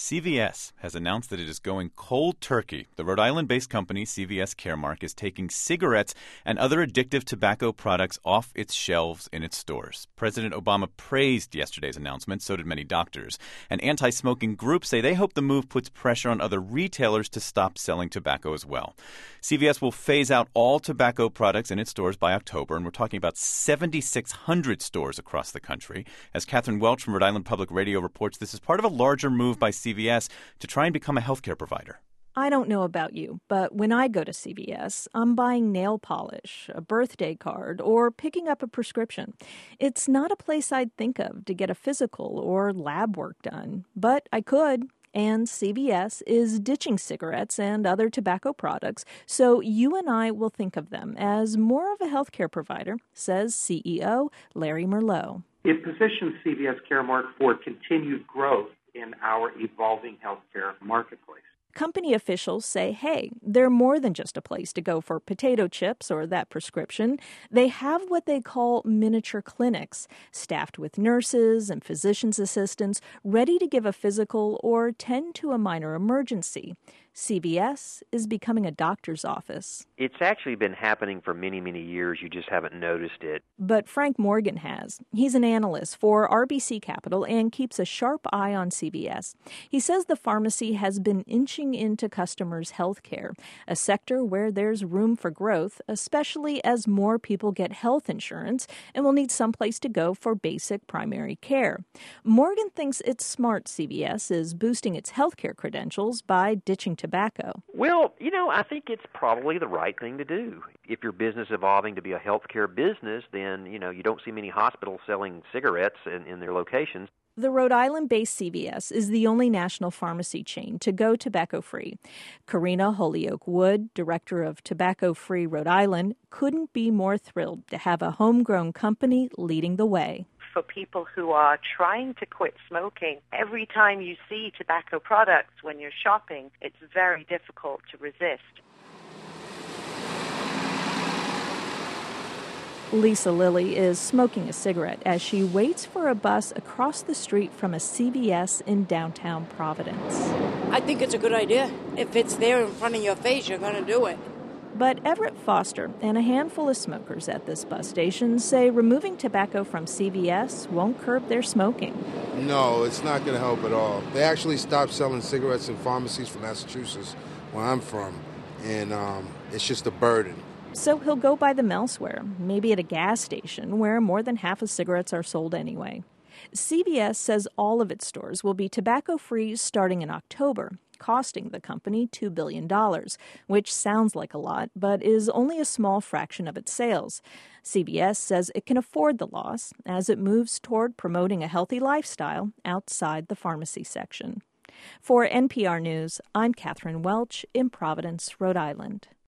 CVS has announced that it is going cold turkey. The Rhode Island-based company CVS Caremark is taking cigarettes and other addictive tobacco products off its shelves in its stores. President Obama praised yesterday's announcement, so did many doctors. And anti-smoking groups say they hope the move puts pressure on other retailers to stop selling tobacco as well. CVS will phase out all tobacco products in its stores by October, and we're talking about 7,600 stores across the country. As Catherine Welch from Rhode Island Public Radio reports, this is part of a larger move by CVS to try and become a healthcare provider. I don't know about you, but when I go to CVS, I'm buying nail polish, a birthday card, or picking up a prescription. It's not a place I'd think of to get a physical or lab work done, but I could. And CVS is ditching cigarettes and other tobacco products, so you and I will think of them as more of a healthcare provider, says CEO Larry Merlot. It positions CVS Caremark for continued growth in our evolving healthcare marketplace. Company officials say, hey, they're more than just a place to go for potato chips or that prescription. They have what they call miniature clinics, staffed with nurses and physician's assistants, ready to give a physical or tend to a minor emergency. CVS is becoming a doctor's office. It's actually been happening for many, many years. You just haven't noticed it. But Frank Morgan has. He's an analyst for RBC Capital and keeps a sharp eye on CVS. He says the pharmacy has been inching into customers' health care, a sector where there's room for growth, especially as more people get health insurance and will need someplace to go for basic primary care. Morgan thinks it's smart CVS is boosting its health care credentials by ditching tobacco. Well, I think it's probably the right thing to do. If your business is evolving to be a healthcare business, then, you don't see many hospitals selling cigarettes in their locations. The Rhode Island-based CVS is the only national pharmacy chain to go tobacco-free. Karina Holyoke-Wood, director of Tobacco Free Rhode Island, couldn't be more thrilled to have a homegrown company leading the way. For people who are trying to quit smoking, every time you see tobacco products when you're shopping, it's very difficult to resist. Lisa Lilly is smoking a cigarette as she waits for a bus across the street from a CVS in downtown Providence. I think it's a good idea. If it's there in front of your face, you're going to do it. But Everett Foster and a handful of smokers at this bus station say removing tobacco from CVS won't curb their smoking. No, it's not going to help at all. They actually stopped selling cigarettes in pharmacies from Massachusetts, where I'm from, and it's just a burden. So he'll go buy them elsewhere, maybe at a gas station where more than half of cigarettes are sold anyway. CVS says all of its stores will be tobacco-free starting in October, costing the company $2 billion, which sounds like a lot, but is only a small fraction of its sales. CVS says it can afford the loss as it moves toward promoting a healthy lifestyle outside the pharmacy section. For NPR News, I'm Catherine Welch in Providence, Rhode Island.